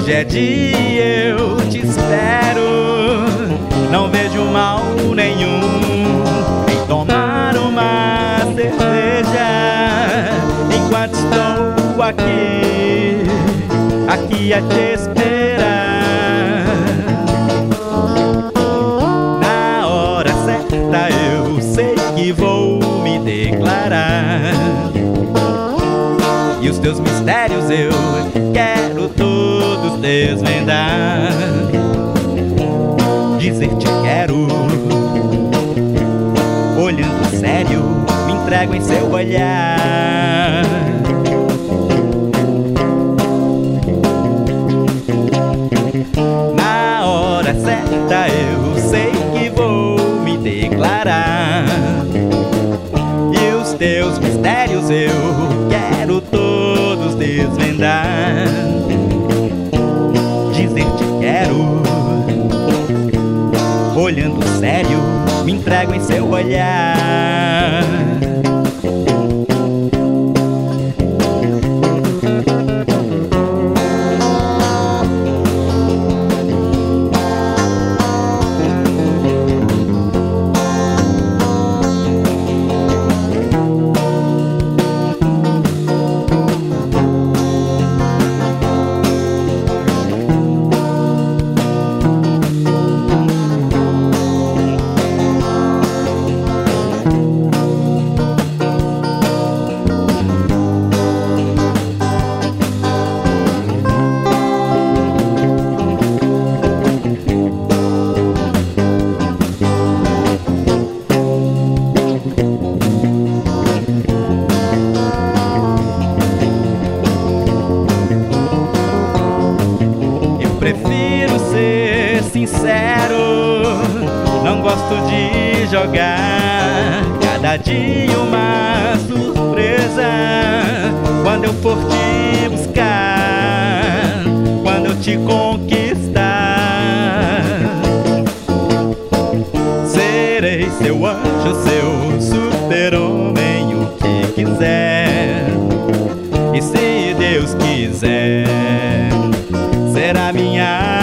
Hoje é dia, eu te espero. Não vejo mal nenhum em tomar uma cerveja enquanto estou aqui a te esperar. Na hora certa eu sei que vou me declarar, e os teus mistérios eu quero todos desvendar. Dizer te quero, olhando sério, me entrego em seu olhar. Na hora certa eu sei que vou me declarar, e os teus mistérios eu quero todos desvendar. Dizer te quero, olhando sério, me entrego em seu olhar. Prefiro ser sincero, não gosto de jogar cada dia uma surpresa. Quando eu for te buscar, quando eu te conquistar, serei seu anjo, seu super-homem, o que quiser. E se Deus quiser, será minha